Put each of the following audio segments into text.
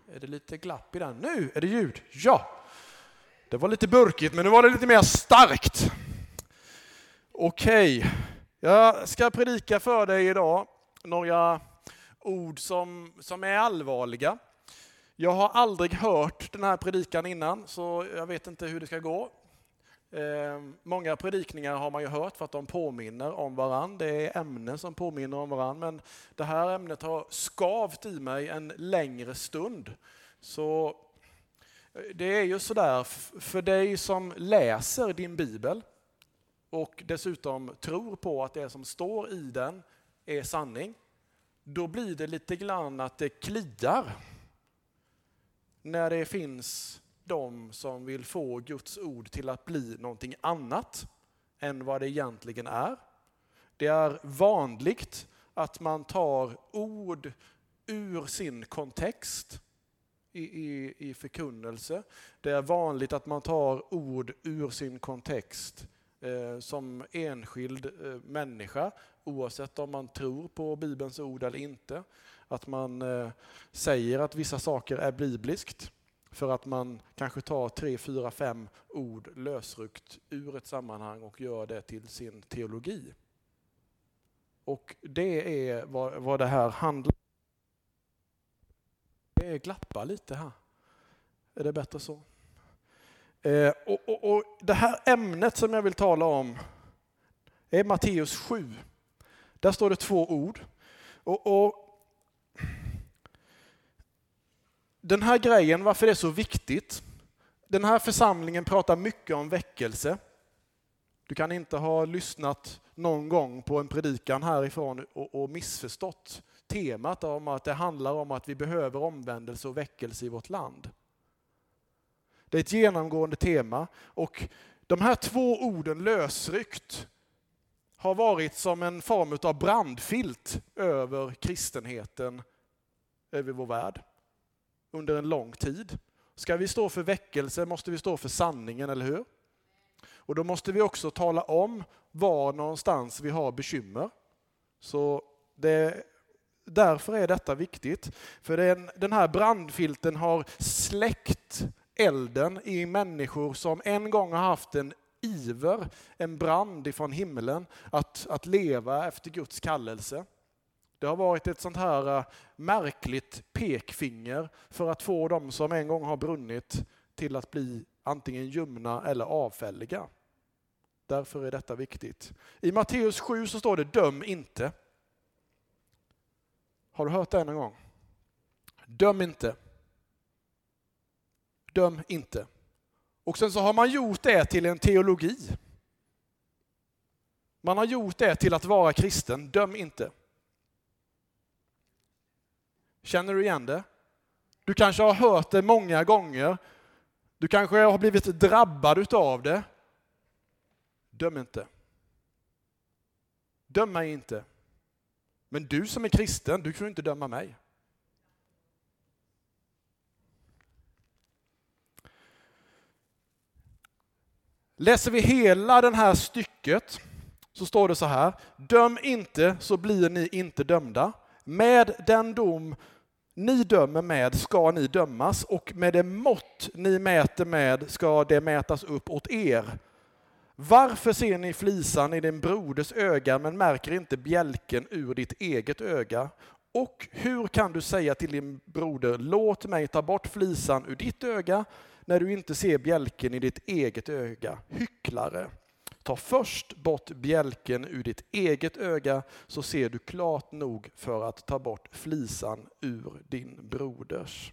Är det lite glapp i den? Nu är det ljud. Ja, det var lite burkigt men nu var det lite mer starkt. Okej, jag ska predika för dig idag några ord som är allvarliga. Jag har aldrig hört den här predikan innan så jag vet inte hur det ska gå. Många predikningar har man ju hört för att de påminner om varann. Det är ämnen som påminner om varann, men det här ämnet har skavt i mig en längre stund. Så det är ju sådär för dig som läser din bibel och dessutom tror på att det som står i den är sanning. Då blir det lite grann att det kliar när det finns de som vill få Guds ord till att bli någonting annat än vad det egentligen är. Det är vanligt att man tar ord ur sin kontext i förkunnelse. Det är vanligt att man tar ord ur sin kontext som enskild människa, oavsett om man tror på Bibelns ord eller inte. Att man säger att vissa saker är bibliskt för att man kanske tar 3, 4, 5 ord lösryckt ur ett sammanhang och gör det till sin teologi. Och det är vad det här handlar om. Det är glappa lite här. Är det bättre så? Och det här ämnet som jag vill tala om är Matteus 7. Där står det 2 ord. Och den här grejen, varför det är så viktigt. Den här församlingen pratar mycket om väckelse. Du kan inte ha lyssnat någon gång på en predikan härifrån och missförstått temat om att det handlar om att vi behöver omvändelse och väckelse i vårt land. Det är ett genomgående tema och de här 2 orden lösryckt har varit som en form av brandfilt över kristenheten över vår värld under en lång tid. Ska vi stå för väckelse måste vi stå för sanningen, eller hur? Och då måste vi också tala om var någonstans vi har bekymmer. Så därför är detta viktigt. För den här brandfilten har släckt elden i människor som en gång har haft en iver, en brand ifrån himlen att leva efter Guds kallelse. Det har varit ett sånt här märkligt pekfinger för att få dem som en gång har brunnit till att bli antingen ljumna eller avfälliga. Därför är detta viktigt. I Matteus 7 så står det döm inte. Har du hört det någon gång? Döm inte. Döm inte. Och sen så har man gjort det till en teologi. Man har gjort det till att vara kristen. Döm inte. Känner du igen det? Du kanske har hört det många gånger. Du kanske har blivit drabbad av det. Döm inte. Döm mig inte. Men du som är kristen, du kan inte döma mig. Läser vi hela den här stycket så står det så här. Döm inte så blir ni inte dömda. Med den dom ni dömer med ska ni dömas och med det mått ni mäter med ska det mätas upp åt er. Varför ser ni flisan i din broders öga men märker inte bjälken ur ditt eget öga? Och hur kan du säga till din broder, låt mig ta bort flisan ur ditt öga när du inte ser bjälken i ditt eget öga? Hycklare, ta först bort bjälken ur ditt eget öga så ser du klart nog för att ta bort flisan ur din broders.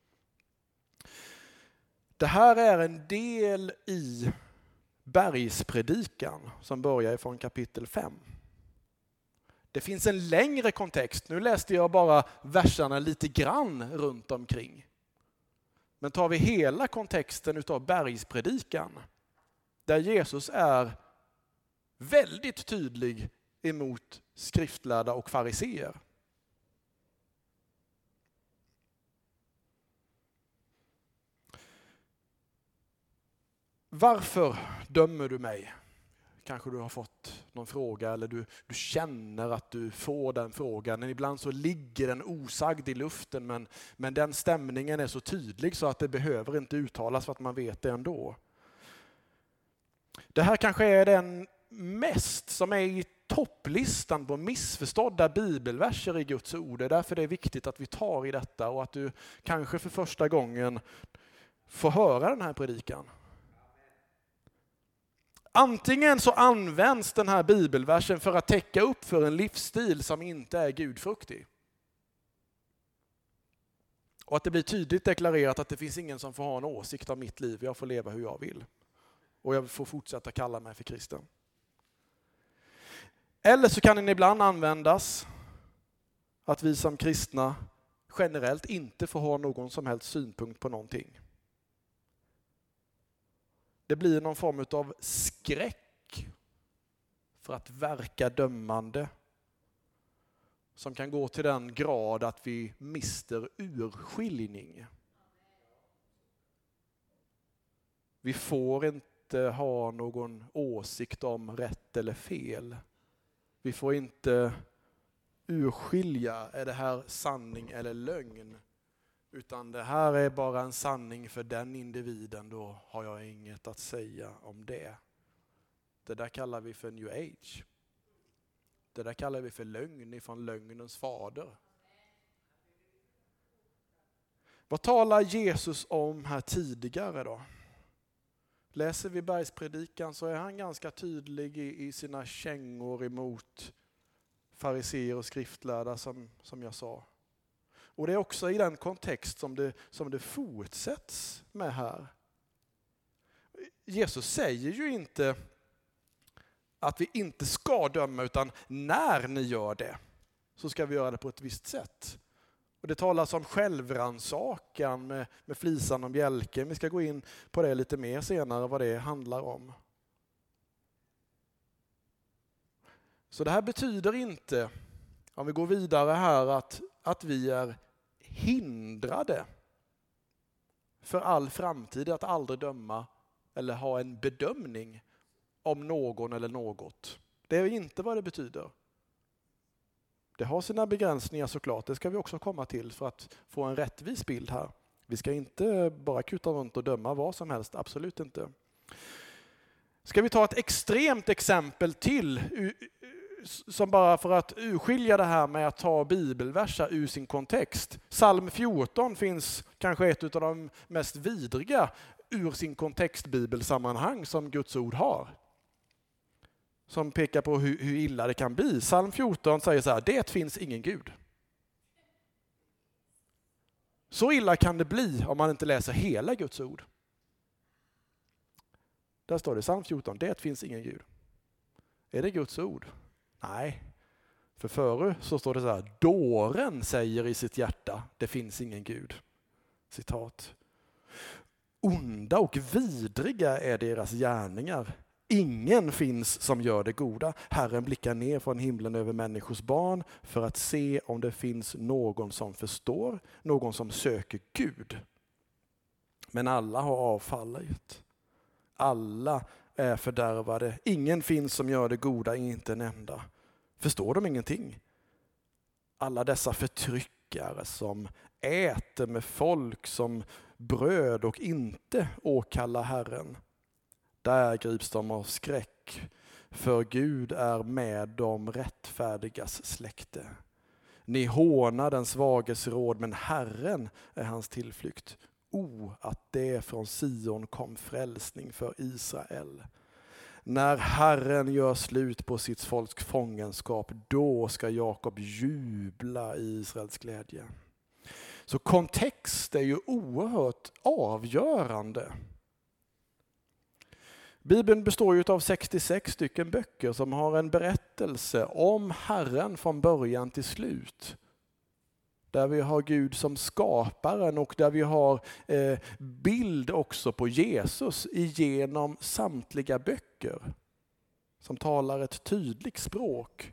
Det här är en del i bergspredikan som börjar från kapitel 5. Det finns en längre kontext. Nu läste jag bara verserna lite grann runt omkring. Men tar vi hela kontexten utav bergspredikan där Jesus är väldigt tydlig emot skriftlärda och fariseer. Varför dömer du mig? Kanske du har fått fått någon fråga eller du känner att du får den frågan. Men ibland så ligger den osagd i luften men den stämningen är så tydlig så att det behöver inte uttalas för att man vet det ändå. Det här kanske är den mest som är i topplistan på missförstådda bibelverser i Guds ord. Det är därför det är viktigt att vi tar i detta och att du kanske för första gången får höra den här predikan. Antingen så används den här bibelversen för att täcka upp för en livsstil som inte är gudfruktig. Och att det blir tydligt deklarerat att det finns ingen som får ha en åsikt om mitt liv. Jag får leva hur jag vill. Och jag får fortsätta kalla mig för kristen. Eller så kan den ibland användas att vi som kristna generellt inte får ha någon som helst synpunkt på någonting. Det blir någon form av skräck för att verka dömande som kan gå till den grad att vi mister urskiljning. Vi får inte ha någon åsikt om rätt eller fel. Vi får inte urskilja, är det här sanning eller lögn? Utan det här är bara en sanning för den individen, då har jag inget att säga om det. Det där kallar vi för New Age. Det där kallar vi för lögn ifrån lögnens fader. Vad talar Jesus om här tidigare då? Läser vi bergspredikan så är han ganska tydlig i sina kängor emot fariseer och skriftlärda som jag sa. Och det är också i den kontext som det fortsätts med här. Jesus säger ju inte att vi inte ska döma, utan när ni gör det så ska vi göra det på ett visst sätt. Och det talas om självrannsakan med flisan och bjälken. Vi ska gå in på det lite mer senare, vad det handlar om. Så det här betyder inte, om vi går vidare här, att vi är hindrade för all framtid att aldrig döma eller ha en bedömning om någon eller något. Det är inte vad det betyder. Det har sina begränsningar såklart, det ska vi också komma till för att få en rättvis bild här. Vi ska inte bara kuta runt och döma vad som helst, absolut inte. Ska vi ta ett extremt exempel till, som bara för att urskilja det här med att ta bibelverser ur sin kontext. Psalm 14 finns kanske ett av de mest vidriga ur sin kontext bibelsammanhang som Guds ord har. Som pekar på hur illa det kan bli. Psalm 14 säger så här: det finns ingen Gud. Så illa kan det bli om man inte läser hela Guds ord. Där står det, Psalm 14, det finns ingen Gud. Är det Guds ord? Nej. För före så står det så här: dåren säger i sitt hjärta, det finns ingen Gud. Citat. Onda och vidriga är deras gärningar. Ingen finns som gör det goda. Herren blickar ner från himlen över människors barn för att se om det finns någon som förstår, någon som söker Gud. Men alla har avfallit. Alla är fördärvade. Ingen finns som gör det goda, inte en enda. Förstår de ingenting? Alla dessa förtryckare som äter med folk som bröd och inte åkallar Herren. Där grips de av skräck, för Gud är med de rättfärdigas släkte. Ni hånar den svages råd, men Herren är hans tillflykt. Att det från Sion kom frälsning för Israel. När Herren gör slut på sitt folks fångenskap, då ska Jakob jubla i Israels glädje. Så kontext är ju oerhört avgörande. Bibeln består ju av 66 stycken böcker som har en berättelse om Herren från början till slut. Där vi har Gud som skaparen och där vi har bild också på Jesus genom samtliga böcker. Som talar ett tydligt språk.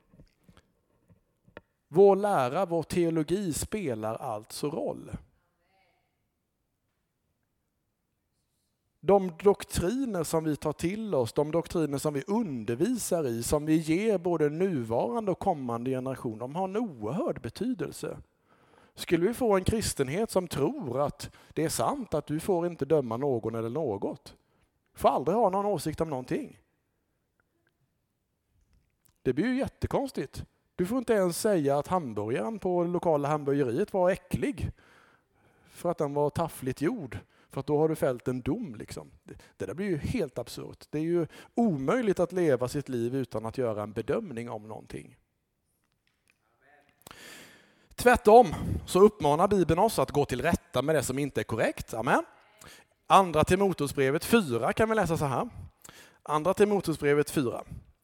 Vår lära, vår teologi spelar alltså roll. De doktriner som vi tar till oss, de doktriner som vi undervisar i, som vi ger både nuvarande och kommande generation, de har en oerhörd betydelse. Skulle vi få en kristenhet som tror att det är sant att du får inte döma någon eller något, får aldrig ha någon åsikt om någonting. Det blir ju jättekonstigt. Du får inte ens säga att hamburgaren på lokala hamburgeriet var äcklig för att den var taffligt gjord. För att då har du fällt en dom. Liksom. Det där blir ju helt absurt. Det är ju omöjligt att leva sitt liv utan att göra en bedömning om någonting. Tvärtom så uppmanar Bibeln oss att gå till rätta med det som inte är korrekt. Amen. Andra Timoteusbrevet 4 kan vi läsa så här. Andra Timoteusbrevet 4.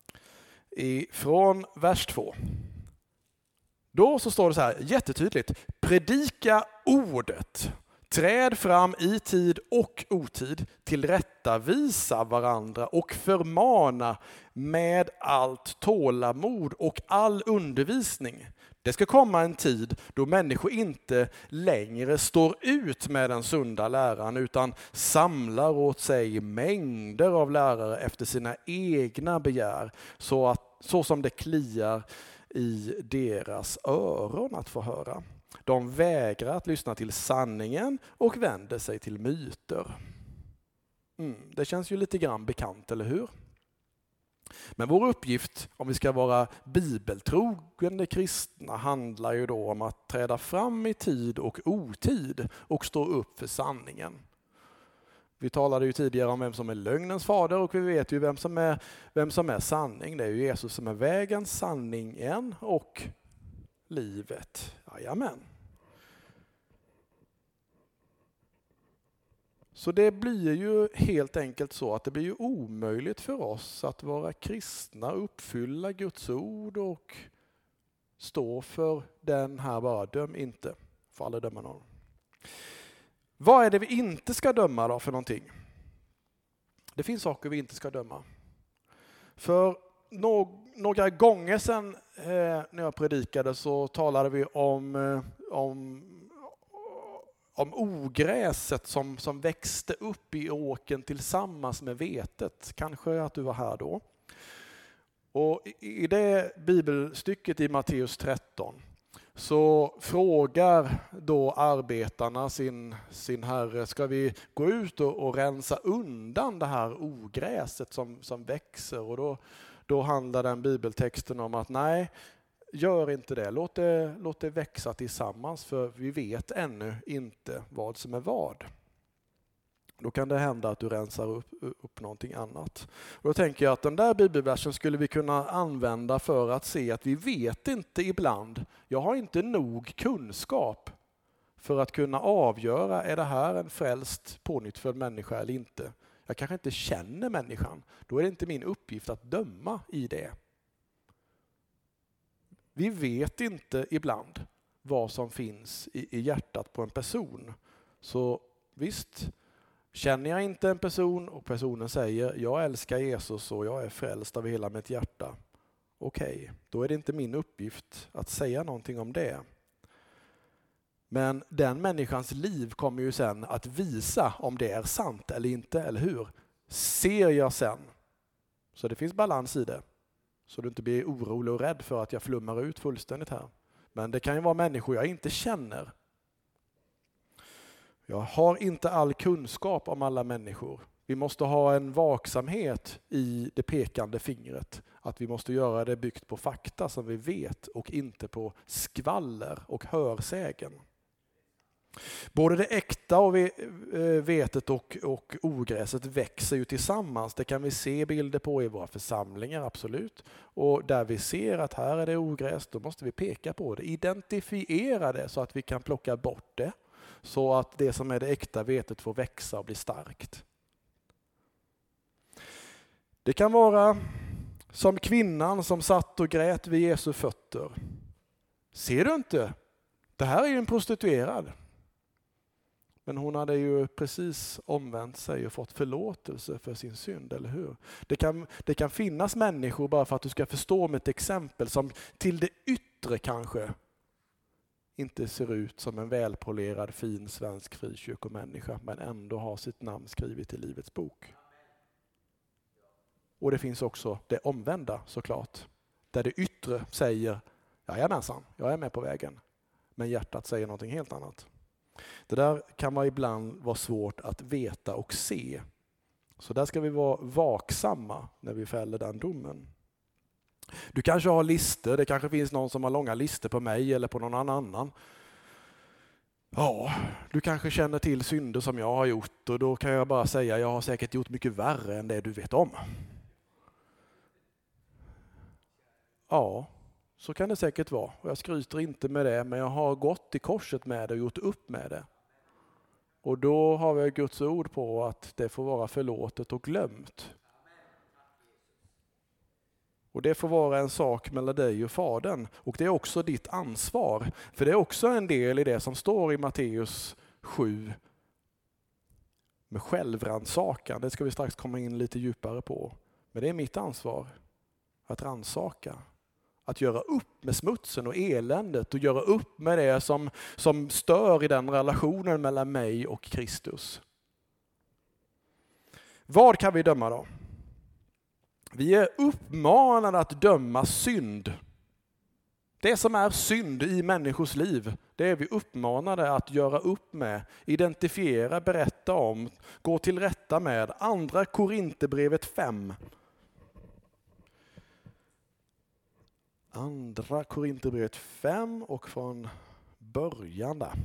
Från vers 2. Då så står det så här jättetydligt. Predika ordet. Träd fram i tid och otid, tillrättavisa varandra och förmana med allt tålamod och all undervisning. Det ska komma en tid då människor inte längre står ut med den sunda läran utan samlar åt sig mängder av lärare efter sina egna begär så som det kliar i deras öron att få höra. De vägrar att lyssna till sanningen och vänder sig till myter. Det känns ju lite grann bekant, eller hur? Men vår uppgift, om vi ska vara bibeltrogna kristna, handlar ju då om att träda fram i tid och otid och stå upp för sanningen. Vi talade ju tidigare om vem som är lögnens fader och vi vet ju vem som är sanning. Det är ju Jesus som är vägen, sanningen och livet. Jajamän. Så det blir ju helt enkelt så att det blir ju omöjligt för oss att vara kristna, uppfylla Guds ord och stå för den här bara, döm inte, får aldrig döma någon. Vad är det vi inte ska döma då för någonting? Det finns saker vi inte ska döma. För några gånger sedan när jag predikade så talade vi om ogräset som växte upp i åkern tillsammans med vetet. Kanske att du var här då. Och i det bibelstycket i Matteus 13 så frågar då arbetarna sin herre, ska vi gå ut och rensa undan det här ogräset som växer? Och då handlar den bibeltexten om att nej, gör inte det. Låt det växa tillsammans, för vi vet ännu inte vad som är vad. Då kan det hända att du rensar upp någonting annat. Och då tänker jag att den där bibelversen skulle vi kunna använda för att se att vi vet inte ibland. Jag har inte nog kunskap för att kunna avgöra, är det här en frälst pånyttfödd människa eller inte. Jag kanske inte känner människan. Då är det inte min uppgift att döma i det. Vi vet inte ibland vad som finns i hjärtat på en person. Så visst, känner jag inte en person och personen säger jag älskar Jesus och jag är frälst av hela mitt hjärta. Okej, då är det inte min uppgift att säga någonting om det. Men den människans liv kommer ju sen att visa om det är sant eller inte, eller hur? Ser jag sen. Så det finns balans i det. Så du inte blir orolig och rädd för att jag flummar ut fullständigt här. Men det kan ju vara människor jag inte känner. Jag har inte all kunskap om alla människor. Vi måste ha en vaksamhet i det pekande fingret. Att vi måste göra det byggt på fakta som vi vet och inte på skvaller och hörsägen. Både det äkta och vetet och ogräset växer ju tillsammans. Det kan vi se bilder på i våra församlingar, absolut. Och där vi ser att här är det ogräs, då måste vi peka på det. Identifiera det så att vi kan plocka bort det. Så att det som är det äkta vetet får växa och bli starkt. Det kan vara som kvinnan som satt och grät vid Jesu fötter. Ser du inte? Det här är ju en prostituerad. Men hon hade ju precis omvänt sig och fått förlåtelse för sin synd, eller hur? Det kan finnas människor, bara för att du ska förstå med ett exempel, som till det yttre kanske inte ser ut som en välpolerad, fin svensk frikyrkomänniska, men ändå har sitt namn skrivet i Livets bok. Och det finns också det omvända såklart, där det yttre säger, jajamensan, jag är med på vägen, men hjärtat säger någonting helt annat. Det där kan man ibland vara svårt att veta och se. Så där ska vi vara vaksamma när vi fäller den domen. Du kanske har listor, det kanske finns någon som har långa listor på mig eller på någon annan. Ja, du kanske känner till synder som jag har gjort, och då kan jag bara säga, jag har säkert gjort mycket värre än det du vet om. Ja, så kan det säkert vara. Och jag skryter inte med det, men jag har gått i korset med det och gjort upp med det. Och då har vi Guds ord på att det får vara förlåtet och glömt. Och det får vara en sak mellan dig och Fadern. Och det är också ditt ansvar. För det är också en del i det som står i Matteus 7. Med självrannsakan. Det ska vi strax komma in lite djupare på. Men det är mitt ansvar. Att rannsaka. Att göra upp med smutsen och eländet. Och göra upp med det som stör i den relationen mellan mig och Kristus. Vad kan vi döma då? Vi är uppmanade att döma synd. Det som är synd i människors liv, det är vi uppmanade att göra upp med, identifiera, berätta om, gå till rätta med. Andra Korinthierbrevet 5. Andra Korinthierbrevet 5 och från början där.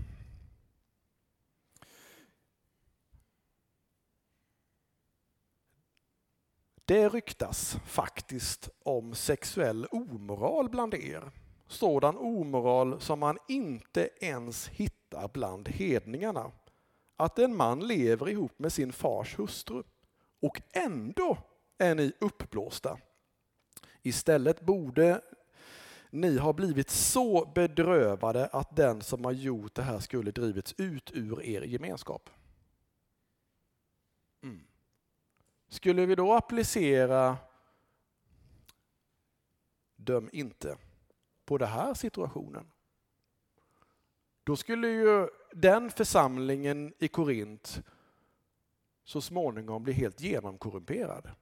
Det ryktas faktiskt om sexuell omoral bland er. Sådan omoral som man inte ens hittar bland hedningarna. Att en man lever ihop med sin fars hustru. Och ändå är ni uppblåsta. Istället borde ni ha blivit så bedrövade att den som har gjort det här skulle drivits ut ur er gemenskap. Skulle vi då applicera döm inte på den här situationen? Då skulle ju den församlingen i Korint så småningom bli helt genomkorrumperad.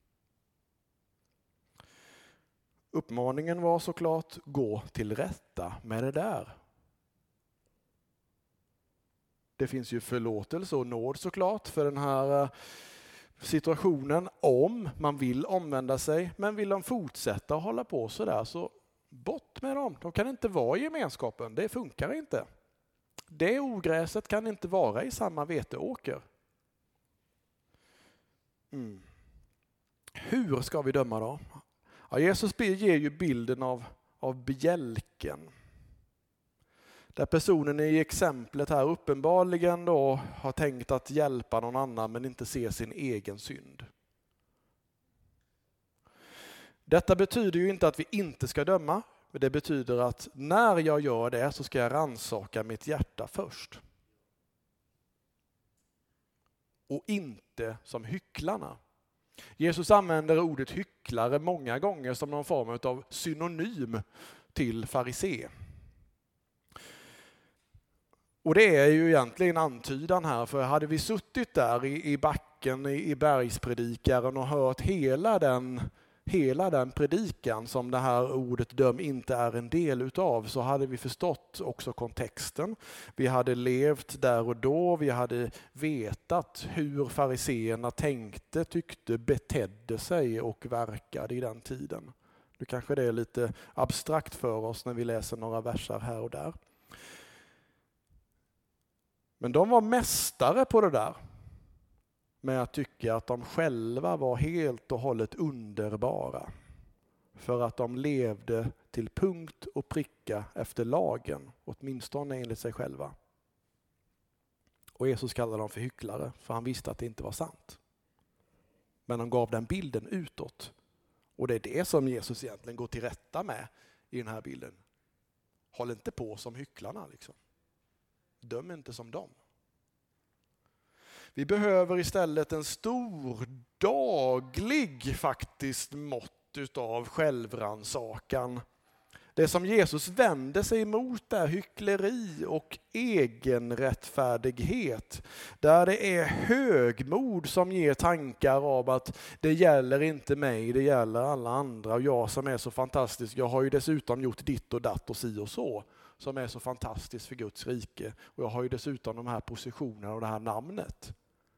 Uppmaningen var såklart, gå till rätta med det där. Det finns ju förlåtelse och nåd såklart för den här situationen om man vill omvända sig, men vill de fortsätta hålla på så där, så bort med dem. De kan inte vara i gemenskapen, det funkar inte. Det ogräset kan inte vara i samma veteåker. Hur ska vi döma då? Ja, Jesus ger ju bilden av bjälken. Där personen i exemplet här uppenbarligen då har tänkt att hjälpa någon annan men inte ser sin egen synd. Detta betyder ju inte att vi inte ska döma. Men det betyder att när jag gör det så ska jag rannsaka mitt hjärta först. Och inte som hycklarna. Jesus använder ordet hycklare många gånger som någon form av synonym till farisé. Och det är ju egentligen antydan här, för hade vi suttit där i backen i bergspredikaren och hört hela den predikan som det här ordet döm inte är en del utav, så hade vi förstått också kontexten. Vi hade levt där och då, vi hade vetat hur fariseerna tänkte, tyckte, betedde sig och verkade i den tiden. Nu kanske det är lite abstrakt för oss när vi läser några versar här och där. Men de var mästare på det där med att tycka att de själva var helt och hållet underbara. För att de levde till punkt och pricka efter lagen, åtminstone enligt sig själva. Och Jesus kallade dem för hycklare, för han visste att det inte var sant. Men de gav den bilden utåt. Och det är det som Jesus egentligen går till rätta med i den här bilden. Håll inte på som hycklarna liksom. Döm inte som dem. Vi behöver istället en stor daglig faktiskt mått utav självrannsakan. Det som Jesus vänder sig emot är hyckleri och egenrättfärdighet. Där det är högmod som ger tankar om att det gäller inte mig, det gäller alla andra. Och jag som är så fantastisk, jag har ju dessutom gjort ditt och datt och si och så. Som är så fantastiskt för Guds rike. Och jag har ju dessutom de här positionerna och det här namnet.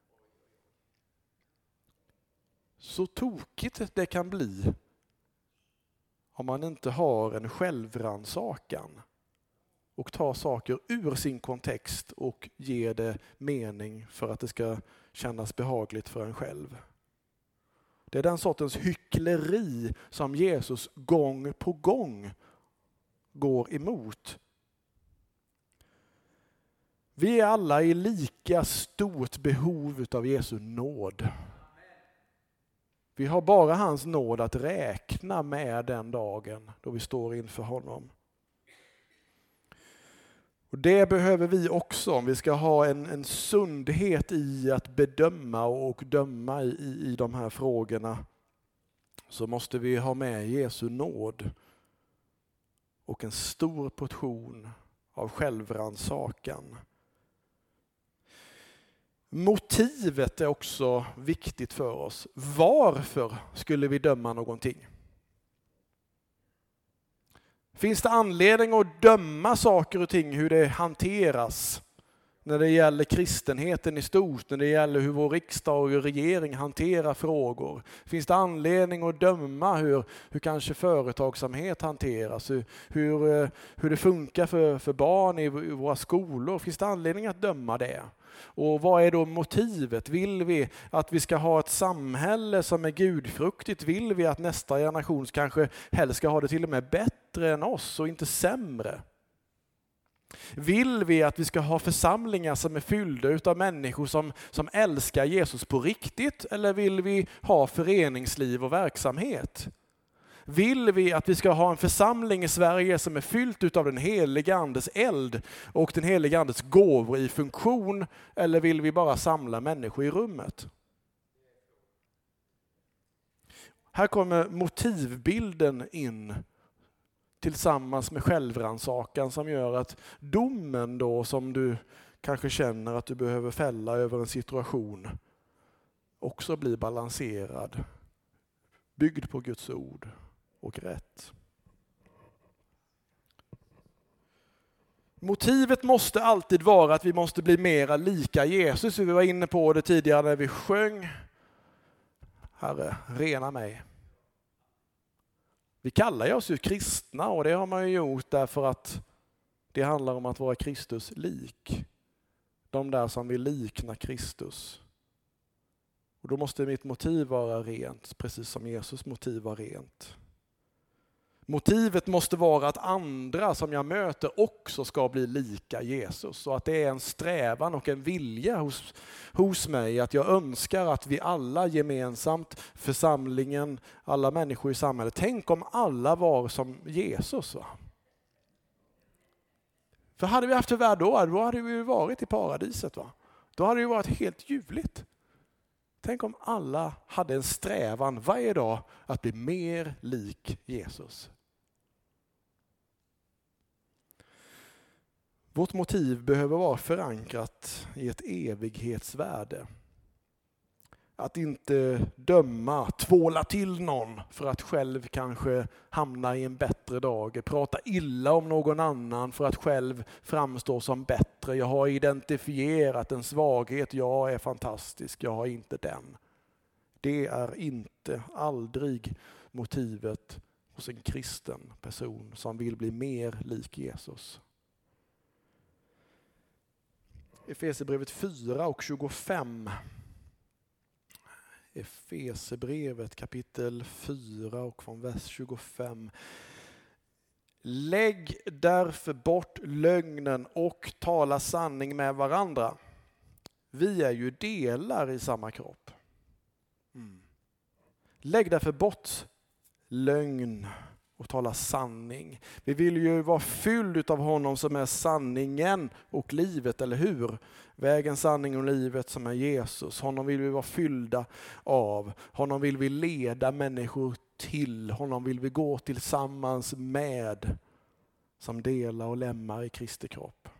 Så tokigt det kan bli om man inte har en självrannsakan och tar saker ur sin kontext och ger det mening för att det ska kännas behagligt för en själv. Det är den sortens hyckleri som Jesus gång på gång går emot. Vi är alla i lika stort behov av Jesu nåd. Vi har bara hans nåd att räkna med den dagen då vi står inför honom. Och det behöver vi också om vi ska ha en sundhet i att bedöma och döma i de här frågorna. Så måste vi ha med Jesu nåd och en stor portion av självrannsakan. Motivet är också viktigt för oss. Varför skulle vi döma någonting? Finns det anledning att döma saker och ting, hur det hanteras? När det gäller kristenheten i stort, när det gäller hur vår riksdag och regering hanterar frågor. Finns det anledning att döma hur kanske företagsamhet hanteras? Hur det funkar för barn i våra skolor? Finns det anledning att döma det? Och vad är då motivet? Vill vi att vi ska ha ett samhälle som är gudfruktigt? Vill vi att nästa generation kanske helst ska ha det till och med bättre än oss och inte sämre? Vill vi att vi ska ha församlingar som är fyllda av människor som älskar Jesus på riktigt? Eller vill vi ha föreningsliv och verksamhet? Vill vi att vi ska ha en församling i Sverige som är fyllt av den heliga andes eld och den heliga andes gåvor i funktion? Eller vill vi bara samla människor i rummet? Här kommer motivbilden in tillsammans med självrannsakan som gör att domen då som du kanske känner att du behöver fälla över en situation också blir balanserad, byggd på Guds ord och rätt. Motivet måste alltid vara att vi måste bli mera lika Jesus. Vi var inne på det tidigare när vi sjöng Herre, rena mig. Vi kallar oss ju kristna och det har man ju gjort därför att det handlar om att vara Kristus lik. De där som vill likna Kristus. Och då måste mitt motiv vara rent, precis som Jesus motiv var rent. Motivet måste vara att andra som jag möter också ska bli lika Jesus. Och att det är en strävan och en vilja hos mig att jag önskar att vi alla gemensamt, församlingen, alla människor i samhället. Tänk om alla var som Jesus, va? För hade vi haft en värld då hade vi varit i paradiset, va? Då hade det varit helt ljuvligt. Tänk om alla hade en strävan varje dag att bli mer lik Jesus. Vårt motiv behöver vara förankrat i ett evighetsvärde. Att inte döma, tvåla till någon för att själv kanske hamna i en bättre dag. Prata illa om någon annan för att själv framstå som bättre. Jag har identifierat en svaghet, jag är fantastisk, jag har inte den. Det är inte, aldrig motivet hos en kristen person som vill bli mer lik Jesus. Efesierbrevet 4 och 25. Efesierbrevet kapitel 4 och från vers 25. Lägg därför bort lögnen och tala sanning med varandra. Vi är ju delar i samma kropp. Lägg därför bort lögn och tala sanning. Vi vill ju vara fylld av honom som är sanningen och livet, eller hur? Vägen, sanningen och livet som är Jesus. Honom vill vi vara fyllda av. Honom vill vi leda människor till. Honom vill vi gå tillsammans med. som delar och lemmar i Kristi kropp.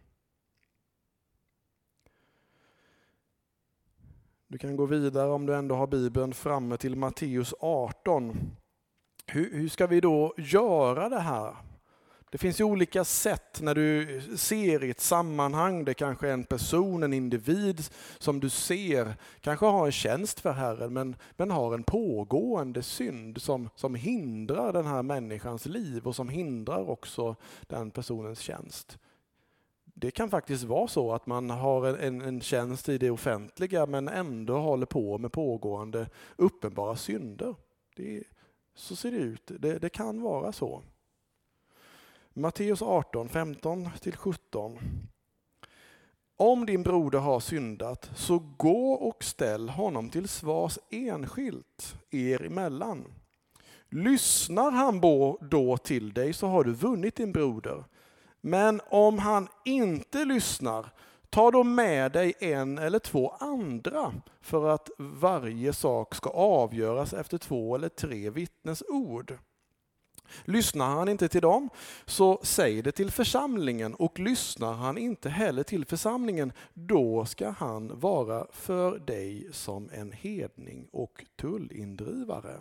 Du kan gå vidare om du ändå har Bibeln framme till Matteus 18. Hur ska vi då göra det här? Det finns ju olika sätt när du ser i ett sammanhang. Det kanske är en person, en individ som du ser kanske har en tjänst för Herren men har en pågående synd som hindrar den här människans liv och som hindrar också den personens tjänst. Det kan faktiskt vara så att man har en tjänst i det offentliga men ändå håller på med pågående uppenbara synder. Så ser det ut. Det kan vara så. Matteus 18, 15-17. Om din broder har syndat, så gå och ställ honom till svars enskilt er emellan. Lyssnar han då till dig, så har du vunnit din broder. Men om han inte lyssnar, ta då med dig en eller två andra, för att varje sak ska avgöras efter 2 eller 3 vittnes ord. Lyssnar han inte till dem, så säg det till församlingen, och lyssnar han inte heller till församlingen, då ska han vara för dig som en hedning och tullindrivare.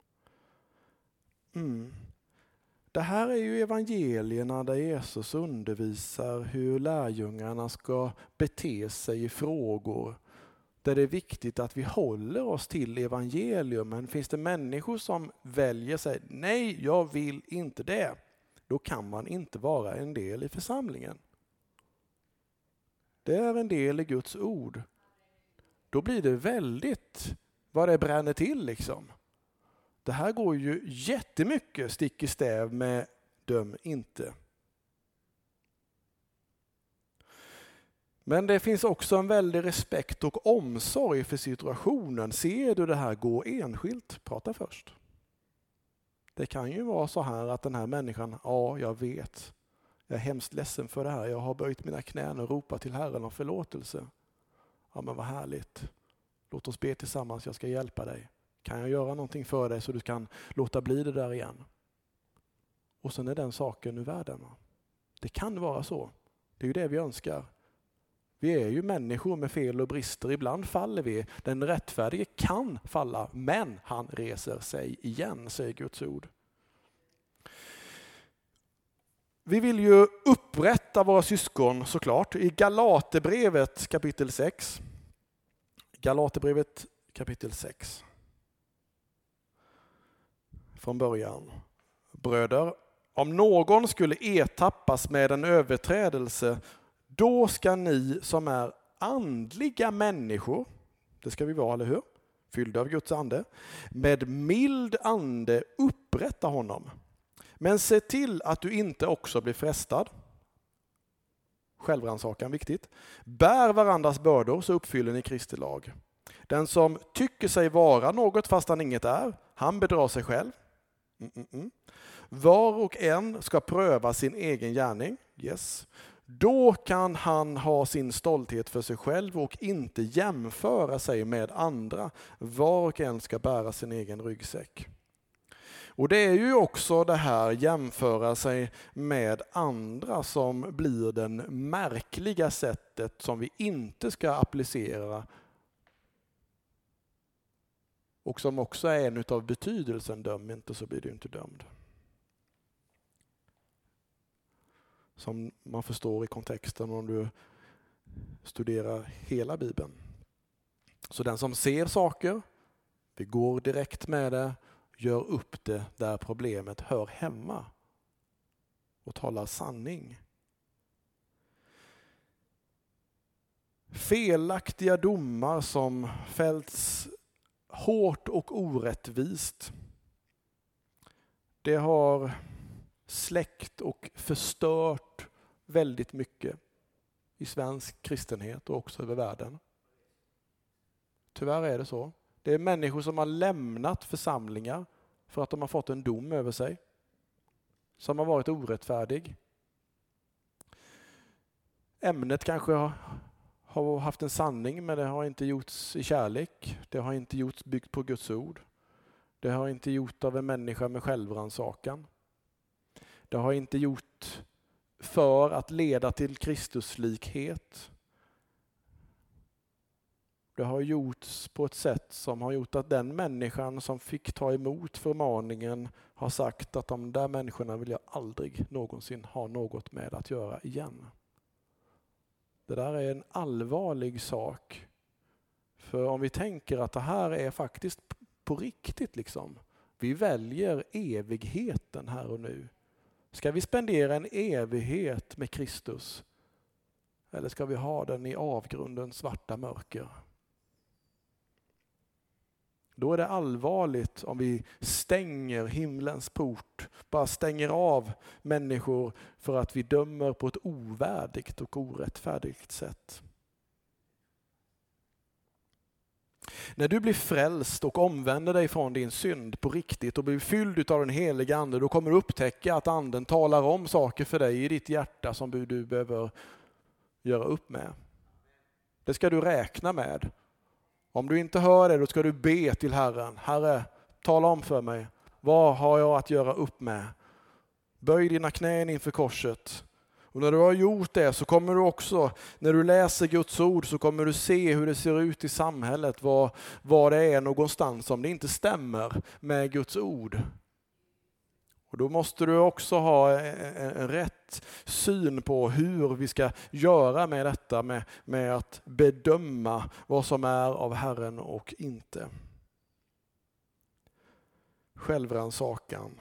Det här är ju evangelierna där Jesus undervisar hur lärjungarna ska bete sig i frågor där det är viktigt att vi håller oss till evangelium. Men finns det människor som väljer sig, nej, jag vill inte det, då kan man inte vara en del i församlingen. Det är en del i Guds ord. Då blir det väldigt vad det bränner till liksom. Det här går ju jättemycket stick i stäv med döm inte. Men det finns också en väldig respekt och omsorg för situationen. Ser du det här, gå enskilt, prata först. Det kan ju vara så här att den här människan, ja, jag vet. Jag är hemskt ledsen för det här. Jag har böjt mina knän och ropat till Herren om förlåtelse. Ja, men vad härligt. Låt oss be tillsammans, jag ska hjälpa dig. Kan jag göra någonting för dig så du kan låta bli det där igen? Och sen är den saken ur världen. Det kan vara så. Det är ju det vi önskar. Vi är ju människor med fel och brister. Ibland faller vi. Den rättfärdige kan falla, men han reser sig igen, säger Guds ord. Vi vill ju upprätta våra syskon såklart. I Galaterbrevet kapitel 6. Galaterbrevet kapitel 6. Från början. Bröder, om någon skulle ertappas med en överträdelse, då ska ni som är andliga människor, det ska vi vara, eller hur? Fyllda av Guds ande, med mild ande upprätta honom. Men se till att du inte också blir frestad. Självrannsakan, viktigt. Bär varandras bördor så uppfyller ni Kristi lag. Den som tycker sig vara något fast han inget är, han bedrar sig själv. Var och en ska pröva sin egen gärning. Yes. Då kan han ha sin stolthet för sig själv och inte jämföra sig med andra. Var och en ska bära sin egen ryggsäck. Och det är ju också det här jämföra sig med andra som blir den märkliga sättet som vi inte ska applicera. Och som också är en utav betydelsen, döm inte så blir du inte dömd. Som man förstår i kontexten om du studerar hela Bibeln. Så den som ser saker, vi går direkt med det, gör upp det där problemet hör hemma och talar sanning. Felaktiga domar som fällts hårt och orättvist, det har släckt och förstört väldigt mycket i svensk kristenhet och också över världen. Tyvärr är det så. Det är människor som har lämnat församlingar för att de har fått en dom över sig som har varit orättfärdig. Ämnet kanske har haft en sanning, men det har inte gjorts i kärlek. Det har inte gjorts byggt på Guds ord. Det har inte gjort av en människa med självrannsakan. Det har inte gjort för att leda till Kristuslikhet. Det har gjorts på ett sätt som har gjort att den människan som fick ta emot förmaningen har sagt att de där människorna vill jag aldrig någonsin ha något med att göra igen. Det där är en allvarlig sak. För om vi tänker att det här är faktiskt på riktigt liksom. Vi väljer evigheten här och nu. Ska vi spendera en evighet med Kristus? Eller ska vi ha den i avgrundens svarta mörker? Då är det allvarligt om vi stänger himlens port, bara stänger av människor för att vi dömer på ett ovärdigt och orättfärdigt sätt. När du blir frälst och omvänder dig från din synd på riktigt och blir fylld av den heliga ande, då kommer du upptäcka att anden talar om saker för dig i ditt hjärta som du behöver göra upp med. Det ska du räkna med. Om du inte hör det, då ska du be till Herren. Herre, tala om för mig. Vad har jag att göra upp med? Böj dina knän inför korset. Och när du har gjort det så kommer du också, när du läser Guds ord så kommer du se hur det ser ut i samhället. Vad det är någonstans som det inte stämmer med Guds ord. Och då måste du också ha en rätt syn på hur vi ska göra med detta, med att bedöma vad som är av Herren och inte. Självrannsakan.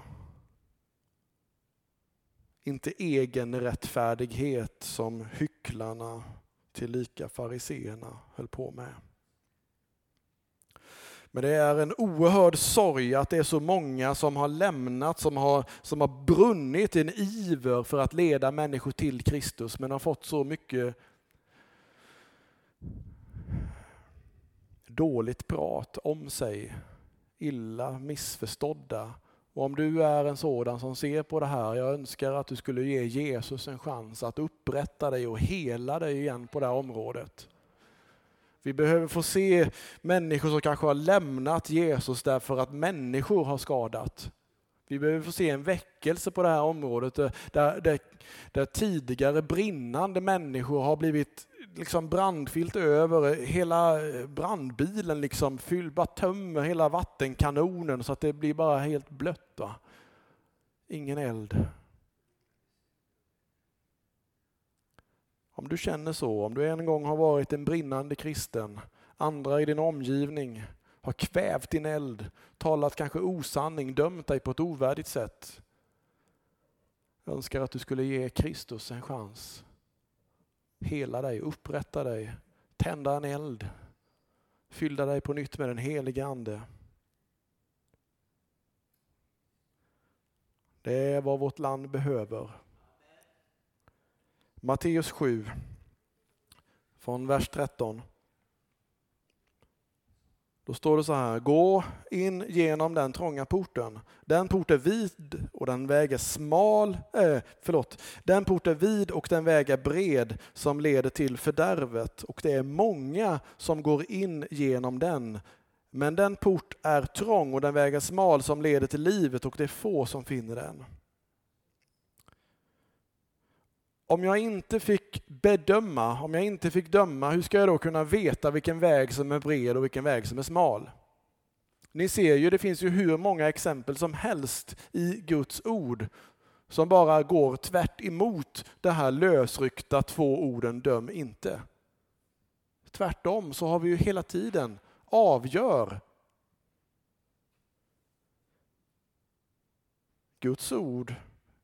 Inte egen rättfärdighet som hycklarna till lika fariseerna höll på med. Men det är en oerhörd sorg att det är så många som har lämnat, som har brunnit i en iver för att leda människor till Kristus, men har fått så mycket dåligt prat om sig, illa missförstådda. Och om du är en sådan som ser på det här, jag önskar att du skulle ge Jesus en chans att upprätta dig och hela dig igen på det här området. Vi behöver få se människor som kanske har lämnat Jesus därför att människor har skadat. Vi behöver få se en väckelse på det här området där tidigare brinnande människor har blivit liksom brandfyllt över. Hela brandbilen liksom bara tömmer hela vattenkanonen så att det blir bara helt blött. Va? Ingen eld. Om du känner så, om du en gång har varit en brinnande kristen, andra i din omgivning har kvävt din eld, talat kanske osanning, dömt dig på ett ovärdigt sätt. Jag önskar att du skulle ge Kristus en chans. Hela dig, upprätta dig, tända en eld, fylla dig på nytt med den heliga ande. Det är vad vårt land behöver. Matteus 7, från vers 13. Då står det så här: gå in genom den trånga porten. Den port är vid och den väg är Den port är vid och den väg är bred som leder till fördärvet. Och det är många som går in genom den. Men den port är trång och den väg är smal som leder till livet och det är få som finner den. Om jag inte fick döma, hur ska jag då kunna veta vilken väg som är bred och vilken väg som är smal? Ni ser ju, det finns ju hur många exempel som helst i Guds ord som bara går tvärt emot det här lösryckta 2 orden döm inte. Tvärtom så har vi ju hela tiden avgör. Guds ord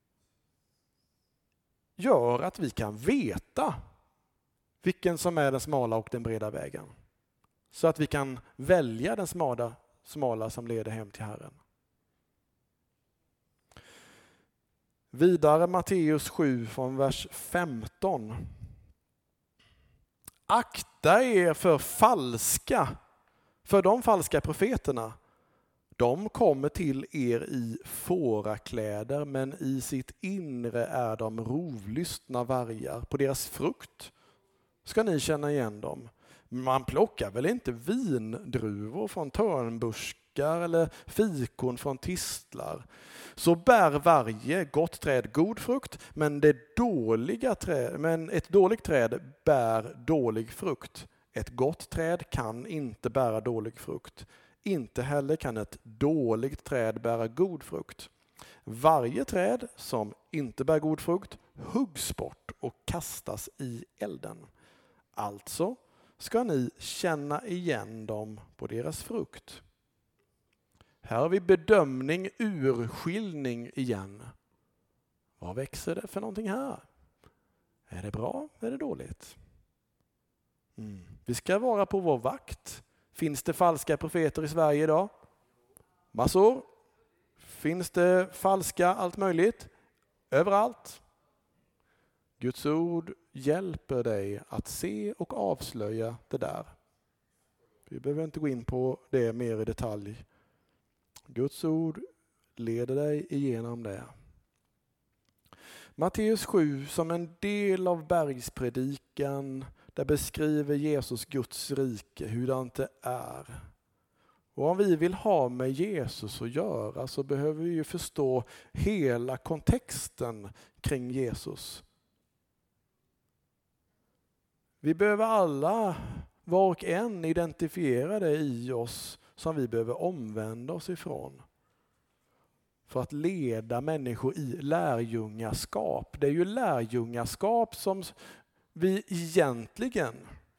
gör att vi kan veta vilken som är den smala och den breda vägen. Så att vi kan välja den smala som leder hem till Herren. Vidare Matteus 7 från vers 15. Akta er för de falska profeterna. De kommer till er i fårakläder, men i sitt inre är de rovlystna vargar. På deras frukt ska ni känna igen dem. Man plockar väl inte vindruvor från törnbuskar buskar eller fikon från tistlar. Så bär varje gott träd god frukt, men ett dåligt träd bär dålig frukt. Ett gott träd kan inte bära dålig frukt. Inte heller kan ett dåligt träd bära god frukt. Varje träd som inte bär god frukt huggs bort och kastas i elden. Alltså ska ni känna igen dem på deras frukt. Här har vi bedömning, urskiljning igen. Vad växer det för någonting här? Är det bra? Är det dåligt? Vi ska vara på vår vakt. Finns det falska profeter i Sverige idag? Massor. Finns det falska allt möjligt? Överallt. Guds ord hjälper dig att se och avslöja det där. Vi behöver inte gå in på det mer i detalj. Guds ord leder dig igenom det. Matteus 7 som en del av bergspredikan, där beskriver Jesus Guds rike, hurdant det är. Och om vi vill ha med Jesus att göra så behöver vi ju förstå hela kontexten kring Jesus. Vi behöver alla, var och en, identifiera det i oss som vi behöver omvända oss ifrån. För att leda människor i lärjungaskap. Det är ju lärjungaskap som vi egentligen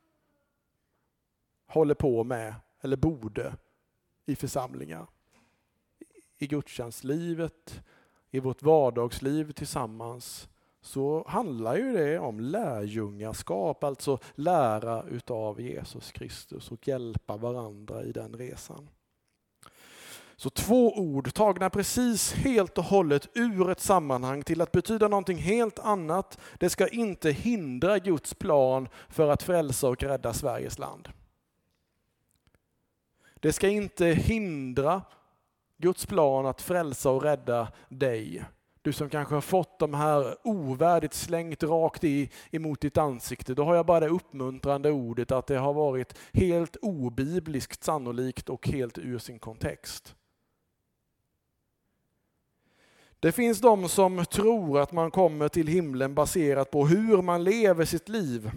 håller på med, eller borde, i församlingar. I gudstjänstlivet, i vårt vardagsliv tillsammans, så handlar ju det om lärjungaskap, alltså lära utav Jesus Kristus och hjälpa varandra i den resan. Så 2 ord tagna precis helt och hållet ur ett sammanhang till att betyda någonting helt annat. Det ska inte hindra Guds plan för att frälsa och rädda Sveriges land. Det ska inte hindra Guds plan att frälsa och rädda dig. Du som kanske har fått de här ovärdigt slängt rakt emot ditt ansikte. Då har jag bara det uppmuntrande ordet att det har varit helt obibliskt sannolikt och helt ur sin kontext. Det finns de som tror att man kommer till himlen baserat på hur man lever sitt liv.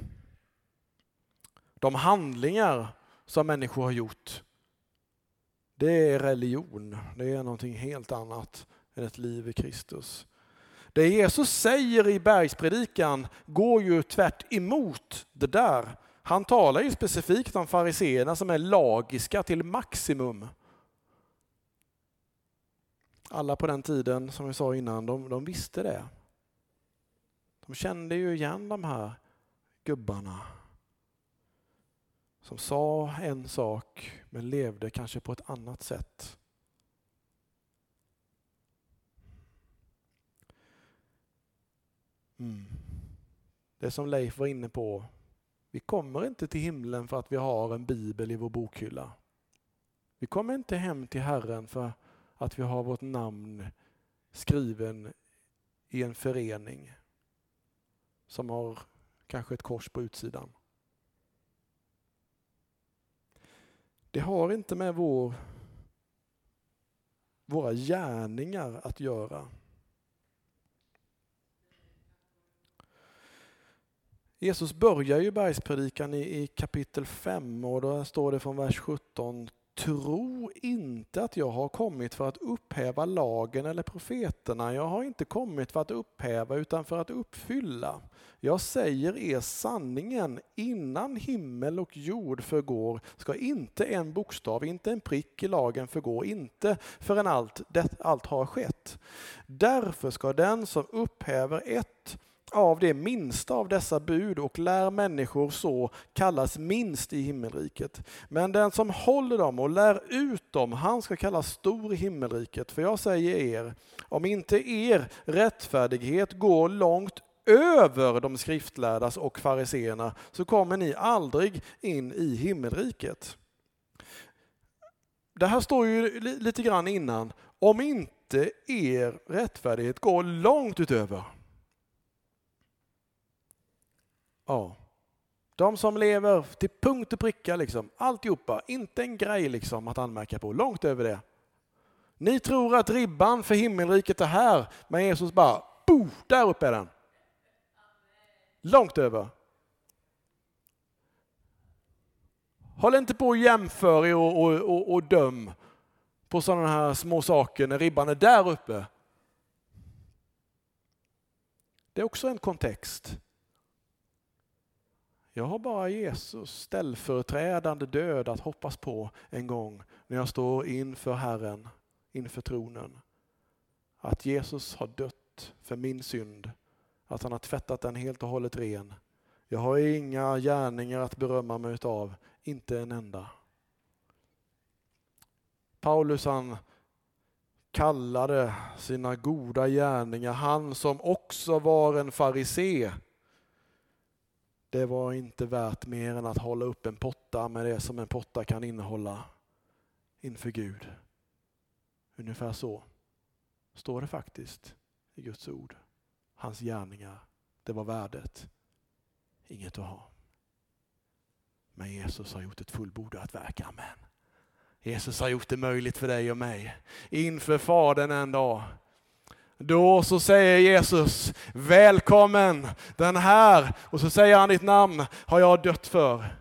De handlingar som människor har gjort. Det är religion. Det är någonting helt annat än ett liv i Kristus. Det Jesus säger i bergspredikan går ju tvärt emot det där. Han talar ju specifikt om fariseerna som är lagiska till maximum. Alla på den tiden, som vi sa innan, de visste det. De kände ju igen de här gubbarna som sa en sak men levde kanske på ett annat sätt. Det som Leif var inne på. Vi kommer inte till himlen för att vi har en bibel i vår bokhylla. Vi kommer inte hem till Herren för att vi har vårt namn skriven i en förening som har kanske ett kors på utsidan. Det har inte med våra gärningar att göra. Jesus börjar ju bergspredikan i kapitel 5 och då står det från vers 17: Tro inte att jag har kommit för att upphäva lagen eller profeterna. Jag har inte kommit för att upphäva utan för att uppfylla. Jag säger er sanningen, innan himmel och jord förgår ska inte en bokstav, inte en prick i lagen förgå, inte förrän allt har skett. Därför ska den som upphäver ett av det minsta av dessa bud och lär människor så kallas minst i himmelriket. Men den som håller dem och lär ut dem, han ska kallas stor i himmelriket. För jag säger er, om inte er rättfärdighet går långt över de skriftlärdas och fariseerna så kommer ni aldrig in i himmelriket. Det här står ju lite grann innan. Om inte er rättfärdighet går långt utöver. Ja, De som lever till punkt och pricka liksom. Alltihopa. Inte en grej liksom att anmärka på. Långt över det. Ni tror att ribban för himmelriket är här. Men Jesus bara, där uppe är den. Långt över. Håll inte på att jämföra er och döm på sådana här små saker när ribban är där uppe. Det är också en kontext. Jag har bara Jesus ställföreträdande död att hoppas på en gång när jag står inför Herren, inför tronen. Att Jesus har dött för min synd. Att han har tvättat den helt och hållet ren. Jag har inga gärningar att berömma mig utav. Inte en enda. Paulus han kallade sina goda gärningar, han som också var en farisé. Det var inte värt mer än att hålla upp en potta med det som en potta kan innehålla inför Gud. Ungefär så står det faktiskt i Guds ord. Hans gärningar, det var värdet. Inget att ha. Men Jesus har gjort ett fullbordat verk, amen. Jesus har gjort det möjligt för dig och mig. Inför Fadern en dag. Då så säger Jesus, välkommen den här. Och så säger han, ditt namn har jag dött för.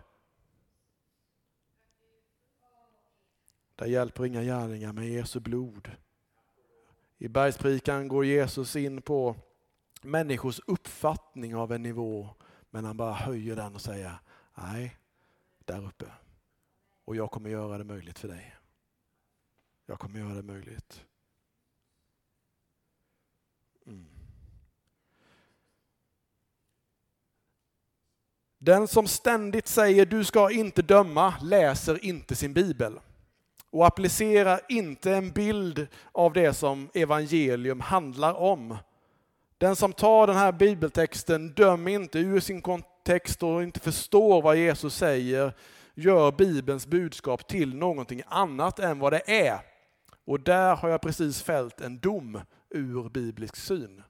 Där hjälper inga gärningar med Jesu blod. I bergspredikan går Jesus in på människors uppfattning av en nivå. Men han bara höjer den och säger, nej, där uppe. Och jag kommer göra det möjligt för dig. Jag kommer göra det möjligt. Den som ständigt säger du ska inte döma läser inte sin bibel. Och applicerar inte en bild av det som evangelium handlar om. Den som tar den här bibeltexten, döm inte ur sin kontext och inte förstår vad Jesus säger, gör Bibelns budskap till någonting annat än vad det är. Och där har jag precis fällt en dom ur biblisk syn.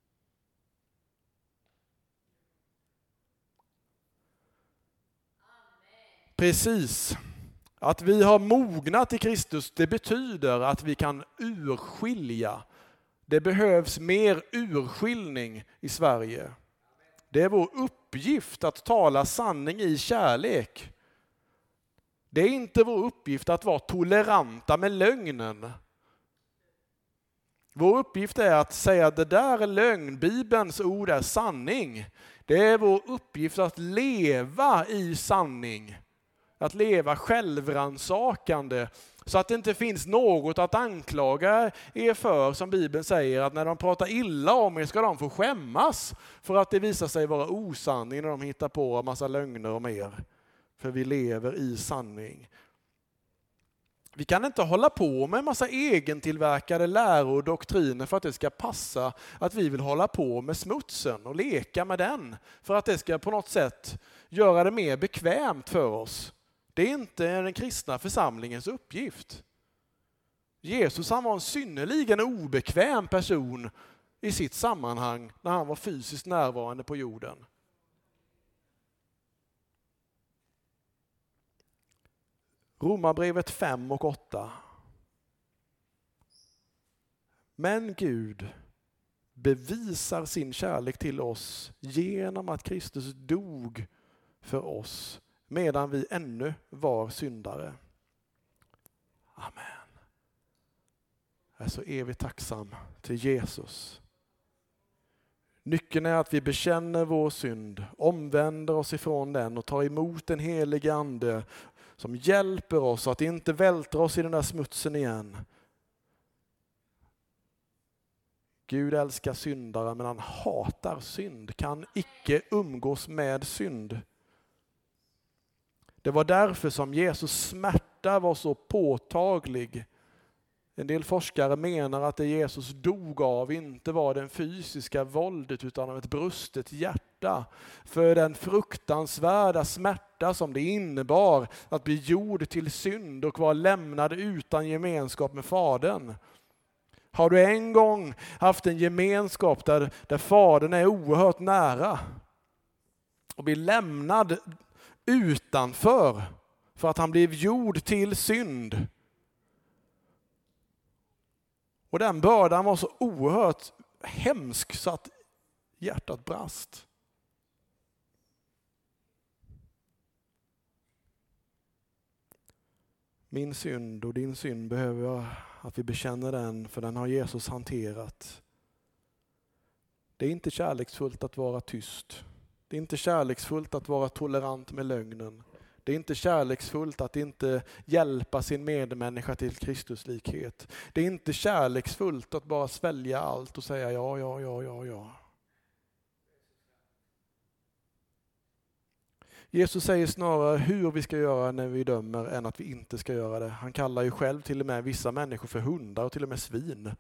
Precis. Att vi har mognat i Kristus, det betyder att vi kan urskilja. Det behövs mer urskiljning i Sverige. Det är vår uppgift att tala sanning i kärlek. Det är inte vår uppgift att vara toleranta med lögnen. Vår uppgift är att säga att det där är lögn, Bibelns ord är sanning. Det är vår uppgift att leva i sanning. Att leva självransakande så att det inte finns något att anklaga er för, som Bibeln säger, att när de pratar illa om er ska de få skämmas för att det visar sig vara osanning när de hittar på en massa lögner om er. För vi lever i sanning. Vi kan inte hålla på med en massa egentillverkade läror och doktriner för att det ska passa att vi vill hålla på med smutsen och leka med den. För att det ska på något sätt göra det mer bekvämt för oss. Det är inte den kristna församlingens uppgift. Jesus han var en synnerligen obekväm person i sitt sammanhang när han var fysiskt närvarande på jorden. Romarbrevet 5 och 8. Men Gud bevisar sin kärlek till oss genom att Kristus dog för oss medan vi ännu var syndare. Amen. Jag är så evigt tacksam till Jesus. Nyckeln är att vi bekänner vår synd, omvänder oss ifrån den och tar emot den helige ande som hjälper oss att inte vältra oss i den där smutsen igen. Gud älskar syndare men han hatar synd, kan icke umgås med synd. Det var därför som Jesus smärta var så påtaglig. En del forskare menar att det Jesus dog av inte var den fysiska våldet utan av ett brustet hjärta. För den fruktansvärda smärta som det innebar att bli gjord till synd och vara lämnad utan gemenskap med Fadern. Har du en gång haft en gemenskap där Fadern är oerhört nära och blir lämnad utanför för att han blev gjord till synd. Och den bördan var så oerhört hemsk så att hjärtat brast. Min synd och din synd behöver att vi bekänner den, för den har Jesus hanterat. Det är inte kärleksfullt att vara tyst. Det är inte kärleksfullt att vara tolerant med lögnen. Det är inte kärleksfullt att inte hjälpa sin medmänniska till Kristuslikhet. Det är inte kärleksfullt att bara svälja allt och säga ja. Jesus säger snarare hur vi ska göra när vi dömer än att vi inte ska göra det. Han kallar ju själv till och med vissa människor för hundar och till och med svin.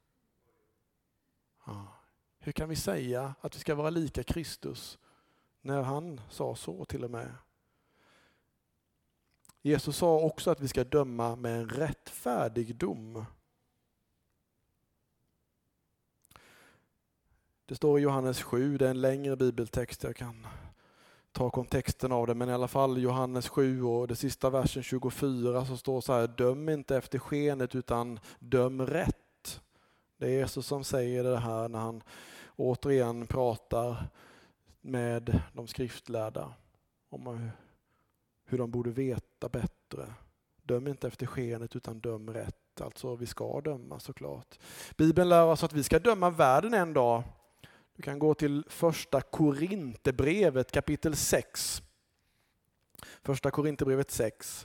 Ja. Hur kan vi säga att vi ska vara lika Kristus när han sa så till och med? Jesus sa också att vi ska döma med en rättfärdig dom. Det står i Johannes 7, det är en längre bibeltext, jag kan ta kontexten av det, men i alla fall Johannes 7 och det sista versen 24 så står så här: döm inte efter skenet utan döm rätt. Det är Jesus som säger det här när han återigen pratar med de skriftlärda om hur de borde veta bättre. Döm inte efter skenet utan döm rätt. Alltså vi ska döma såklart. Bibeln lär oss att vi ska döma världen en dag. Du kan gå till första Korinthierbrevet kapitel 6. Första Korinthierbrevet 6.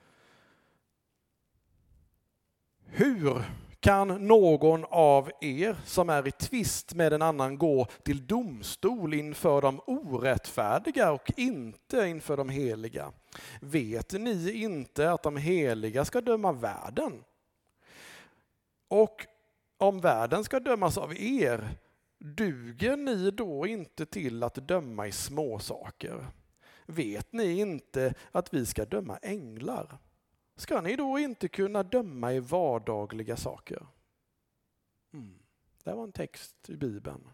Hur kan någon av er som är i tvist med en annan gå till domstol inför de orättfärdiga och inte inför de heliga? Vet ni inte att de heliga ska döma världen? Och om världen ska dömas av er, duger ni då inte till att döma i småsaker? Vet ni inte att vi ska döma änglar? Ska ni då inte kunna döma i vardagliga saker? Det var en text i Bibeln.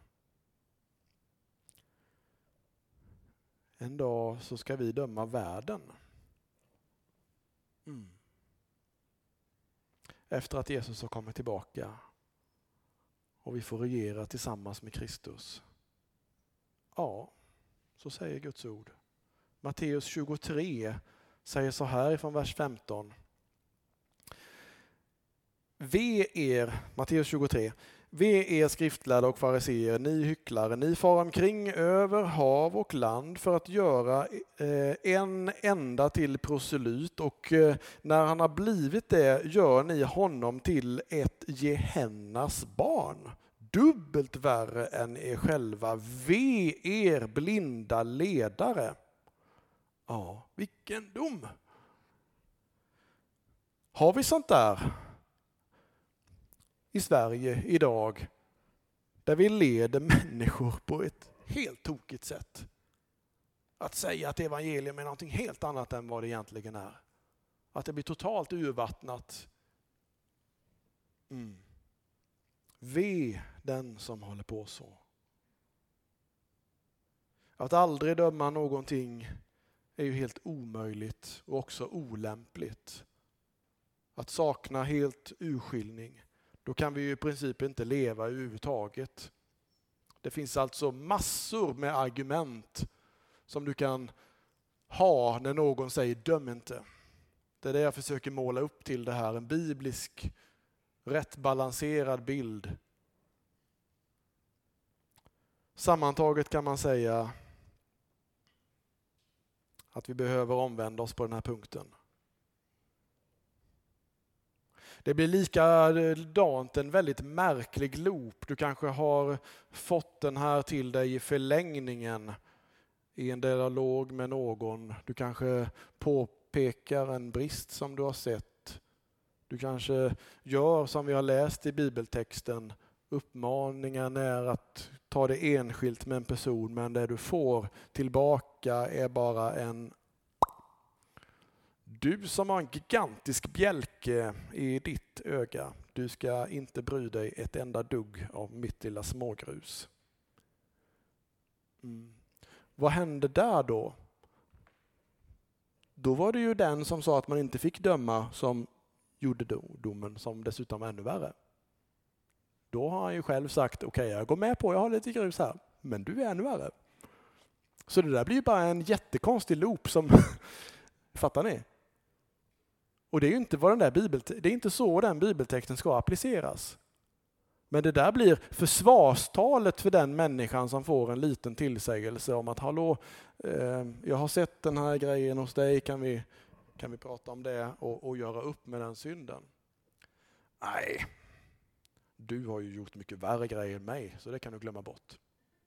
En dag så ska vi döma världen. Efter att Jesus har kommit tillbaka och vi får regera tillsammans med Kristus. Ja, så säger Guds ord. Matteus 23 säger så här från vers 15. Matteus 23. Ve er skriftlärda och fariseer, ni hycklare, ni far omkring över hav och land för att göra en enda till proselyt, och när han har blivit det gör ni honom till ett Gehennas barn. Dubbelt värre än er själva. Ve er blinda ledare. Ja, vilken dom. Har vi sånt där i Sverige idag, där vi leder människor på ett helt tokigt sätt? Att säga att evangelium är någonting helt annat än vad det egentligen är. Att det blir totalt urvattnat. Ve den som håller på så. Att aldrig döma någonting är ju helt omöjligt och också olämpligt. Att sakna helt urskiljning, då kan vi ju i princip inte leva överhuvudtaget. Det finns alltså massor med argument som du kan ha när någon säger döm inte. Det är det jag försöker måla upp till det här, en biblisk, rätt balanserad bild. Sammantaget kan man säga att vi behöver omvända oss på den här punkten. Det blir likadant en väldigt märklig loop. Du kanske har fått den här till dig i förlängningen i en dialog med någon. Du kanske påpekar en brist som du har sett. Du kanske gör som vi har läst i bibeltexten. Uppmaningen är att ta det enskilt med en person, men det du får tillbaka är bara en: du som har en gigantisk bjälke i ditt öga, du ska inte bry dig ett enda dugg av mitt lilla smågrus. vad hände där då? Då var det ju den som sa att man inte fick döma som gjorde domen, som dessutom var ännu värre. Då har han ju själv sagt, okej, jag går med på, jag har lite grus här, men du är ännu värre. Så det där blir ju bara en jättekonstig loop som, fattar ni? Och det är ju inte vad det är inte så den bibeltexten ska appliceras. Men det där blir försvarstalet för den människan som får en liten tillsägelse om att hallå, jag har sett den här grejen hos dig, kan vi prata om det och göra upp med den synden? Nej, du har ju gjort mycket värre grejer än mig, så det kan du glömma bort.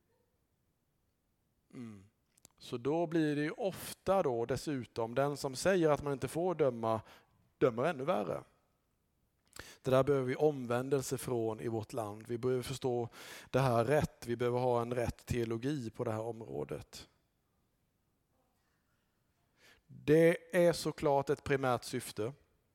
Så då blir det ju ofta då dessutom den som säger att man inte får dömer ännu värre. Det där behöver vi omvändelse från i vårt land. Vi behöver förstå det här rätt. Vi behöver ha en rätt teologi på det här området. Det är såklart ett primärt syfte.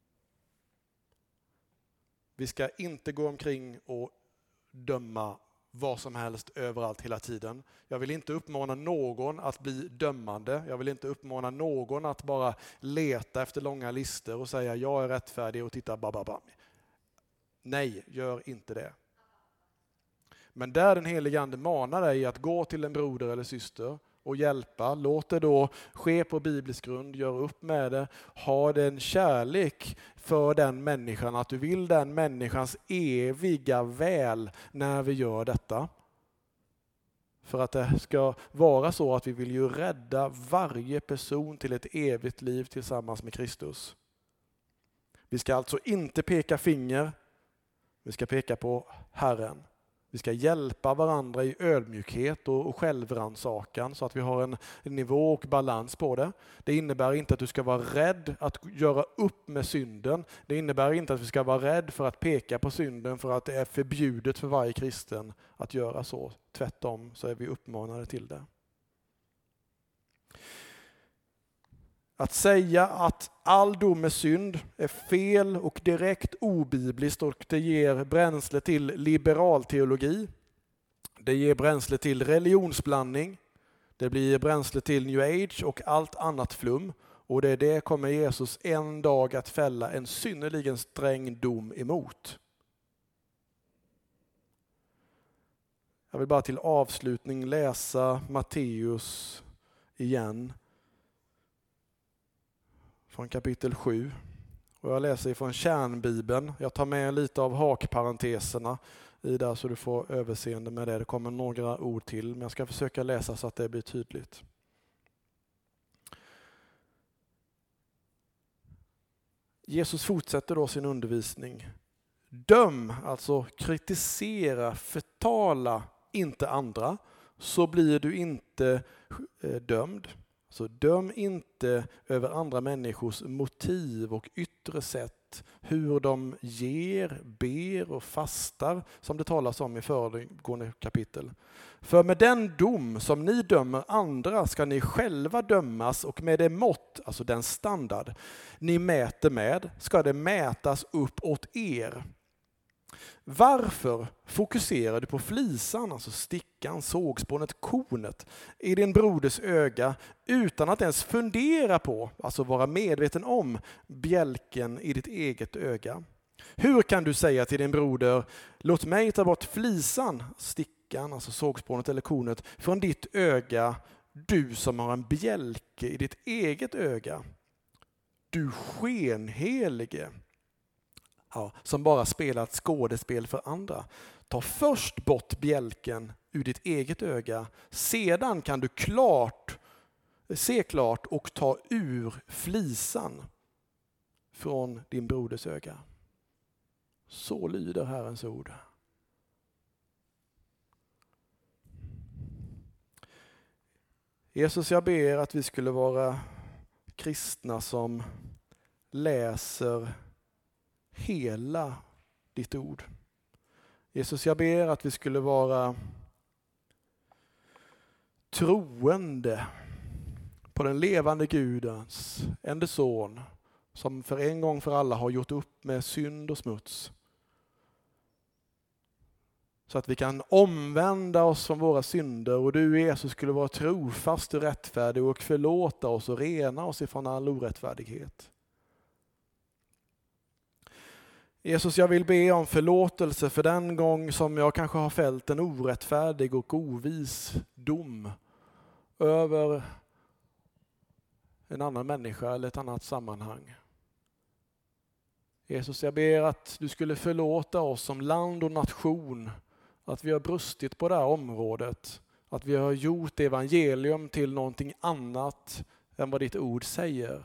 Vi ska inte gå omkring och döma vad som helst överallt hela tiden. Jag vill inte uppmana någon att bli dömande. Jag vill inte uppmana någon att bara leta efter långa listor och säga jag är rättfärdig och titta bababam. Nej, gör inte det. Men där den helige ande manar dig att gå till en broder eller syster och hjälpa, låt det då ske på biblisk grund, gör upp med det, ha den kärlek för den människan, att du vill den människans eviga väl när vi gör detta. För att det ska vara så att vi vill ju rädda varje person till ett evigt liv tillsammans med Kristus. Vi ska alltså inte peka finger, vi ska peka på Herren. Vi ska hjälpa varandra i ödmjukhet och självrannsakan så att vi har en nivå och balans på det. Det innebär inte att du ska vara rädd att göra upp med synden. Det innebär inte att vi ska vara rädd för att peka på synden för att det är förbjudet för varje kristen att göra så. Tvärtom så är vi uppmanade till det. Att säga att all dom är synd är fel och direkt obibliskt och det ger bränsle till liberal teologi. Det ger bränsle till religionsblandning. Det blir bränsle till new age och allt annat flum. Och det kommer Jesus en dag att fälla en synnerligen sträng dom emot. Jag vill bara till avslutning läsa Matteus igen. Från kapitel 7. Och jag läser ifrån kärnbibeln. Jag tar med lite av hakparenteserna i där så du får överseende med det. Det kommer några ord till men jag ska försöka läsa så att det blir tydligt. Jesus fortsätter då sin undervisning. Döm, alltså kritisera, förtala inte andra så blir du inte dömd. Så döm inte över andra människors motiv och yttre sätt, hur de ger, ber och fastar, som det talas om i föregående kapitel. För med den dom som ni dömer andra ska ni själva dömas och med det mått, alltså den standard, ni mäter med ska det mätas upp åt er. Varför fokuserar du på flisan, alltså stickan, sågspånet, kornet i din broders öga utan att ens fundera på, alltså vara medveten om bjälken i ditt eget öga? Hur kan du säga till din broder, låt mig ta bort flisan, stickan, alltså sågspånet eller kornet från ditt öga, du som har en bjälke i ditt eget öga? Du skenhelige. Ja, som bara spelar ett skådespel för andra. Ta först bort bjälken ur ditt eget öga. Sedan kan du se klart och ta ur flisan från din broders öga. Så lyder Herrens ord. Jesus, jag ber att vi skulle vara kristna som läser hela ditt ord. Jesus, jag ber att vi skulle vara troende på den levande Gudens enda son som för en gång för alla har gjort upp med synd och smuts. Så att vi kan omvända oss från våra synder och du Jesus skulle vara trofast och rättfärdig och förlåta oss och rena oss ifrån all orättfärdighet. Jesus, jag vill be om förlåtelse för den gång som jag kanske har fällt en orättfärdig och ovis dom över en annan människa eller ett annat sammanhang. Jesus, jag ber att du skulle förlåta oss som land och nation, att vi har brustit på det här området, att vi har gjort evangelium till någonting annat än vad ditt ord säger.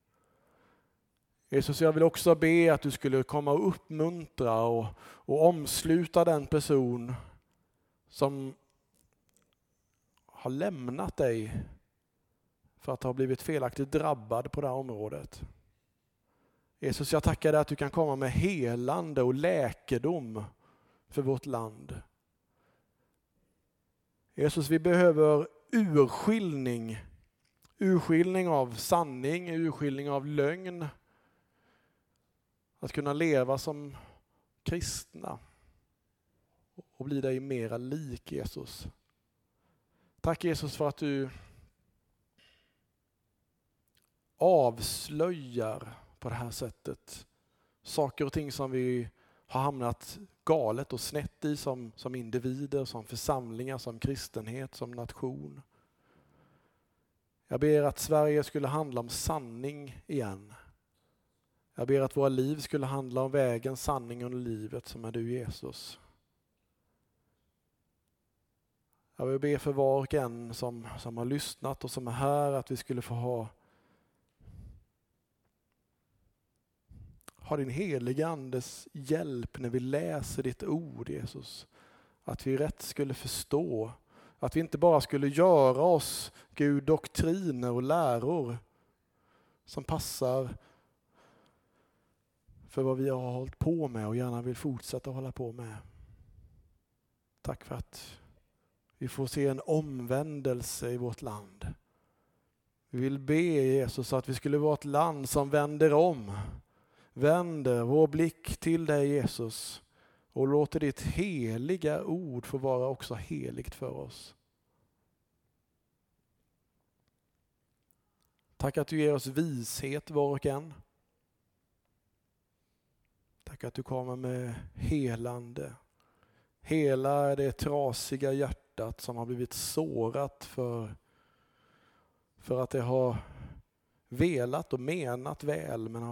Jesus, jag vill också be att du skulle komma och uppmuntra och omsluta den person som har lämnat dig för att ha blivit felaktigt drabbad på det här området. Jesus, jag tackar dig att du kan komma med helande och läkedom för vårt land. Jesus, vi behöver urskiljning av sanning, urskiljning av lögn. Att kunna leva som kristna och bli dig mera lik, Jesus. Tack Jesus för att du avslöjar på det här sättet saker och ting som vi har hamnat galet och snett i som individer, som församlingar, som kristenhet, som nation. Jag ber att Sverige skulle handla om sanning igen. Jag ber att våra liv skulle handla om vägen, sanningen och livet som är du Jesus. Jag vill be för var och en som har lyssnat och som är här att vi skulle få ha din heliga andes hjälp när vi läser ditt ord, Jesus. Att vi rätt skulle förstå. Att vi inte bara skulle göra oss, Gud, doktriner och läror som passar för vad vi har hållit på med och gärna vill fortsätta hålla på med. Tack för att vi får se en omvändelse i vårt land. Vi vill be Jesus att vi skulle vara ett land som vänder om. Vänder vår blick till dig Jesus och låter ditt heliga ord få vara också heligt för oss. Tack att du ger oss vishet var och en. Tack att du kommer med helande. Hela det trasiga hjärtat som har blivit sårat för att det har velat och menat väl men har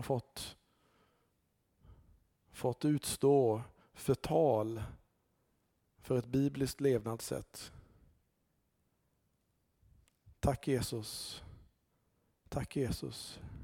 fått utstå förtal för ett bibliskt levnadssätt. Tack Jesus. Tack Jesus.